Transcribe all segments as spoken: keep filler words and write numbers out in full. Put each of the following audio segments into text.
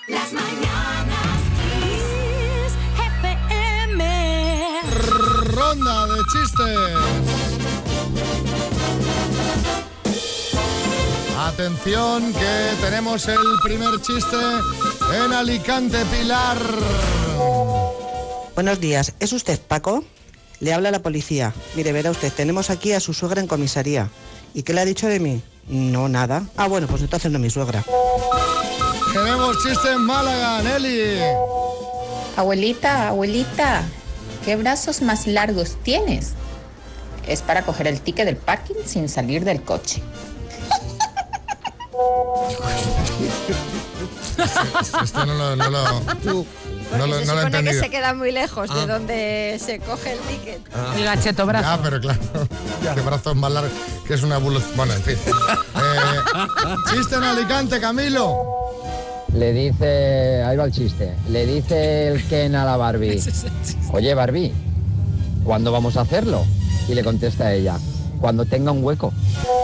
Las mañanas Kiss F M. Ronda de chistes. Atención, que tenemos el primer chiste en Alicante, Pilar. Buenos días, ¿es usted Paco? Le habla la policía. Mire, verá usted, tenemos aquí a su suegra en comisaría. ¿Y qué le ha dicho de mí? No, nada. Ah, bueno, pues entonces no es mi suegra. Tenemos chiste en Málaga, Nelly. Abuelita, abuelita, ¿qué brazos más largos tienes? Es para coger el ticket del parking sin salir del coche. Esto no lo... No lo... Porque No lo, se no lo he supone que entendido. se queda muy lejos Ah. de donde se coge el ticket. Ah. El gacheto brazo. Ah, pero claro, que brazos más largos, que es una evolución. Bueno, en fin. Eh, chiste en Alicante, Camilo. Le dice, ahí va el chiste, le dice el Ken a la Barbie, oye Barbie, ¿cuándo vamos a hacerlo? Y le contesta ella, cuando tenga un hueco.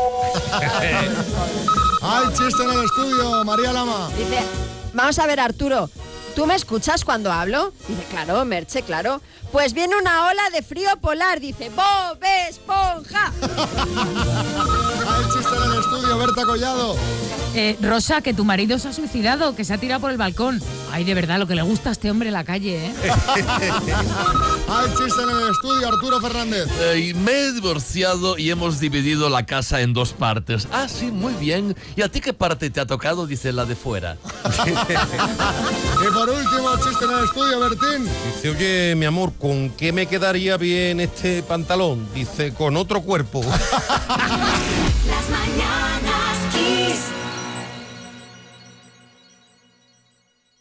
Hay chiste en el estudio, María Lama. Dice, vamos a ver, Arturo, ¿tú me escuchas cuando hablo? Dice, claro, Merche, claro. Pues viene una ola de frío polar, dice, Bob Esponja. Hay chiste en el estudio, Berta Collado. Eh, Rosa, que tu marido se ha suicidado, que se ha tirado por el balcón. Ay, de verdad, lo que le gusta a este hombre en la calle, ¿eh? Hay chiste en el estudio, Arturo Fernández. Eh, me he divorciado y hemos dividido la casa en dos partes. Ah, sí, muy bien. ¿Y a ti qué parte te ha tocado? Dice la de fuera. Y por último, chiste en el estudio, Bertín. Dice, oye, mi amor, ¿con qué me quedaría bien este pantalón? Dice, con otro cuerpo. Las mañanas